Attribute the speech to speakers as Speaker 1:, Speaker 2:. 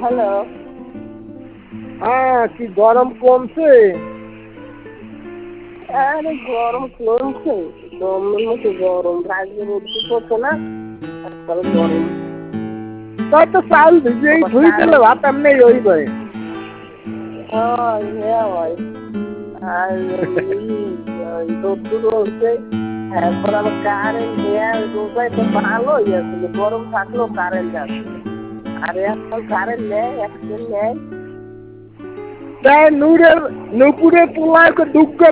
Speaker 1: Hello.
Speaker 2: হ্যাঁ, কি গরম কমছে?
Speaker 1: আরে গরম কমছে, গরমের মতো গরম, রাজ্যে রোদ পড়ছে না, আজকাল গরম।
Speaker 2: তাই তো চাল ভিজেই ধুই দিলে ভাত এমনি হইবে।
Speaker 1: হয় আর রোদ্দুর হচ্ছে, এরপর আবার কারেন্ট রোজায় তো ভালো হয়েছিল, গরম থাকলেও কারেন্ট আছে, আর এখন কারেন্ট নেই, একদিন নেই।
Speaker 2: তাই নুপুরে পোলায় দুগ্গ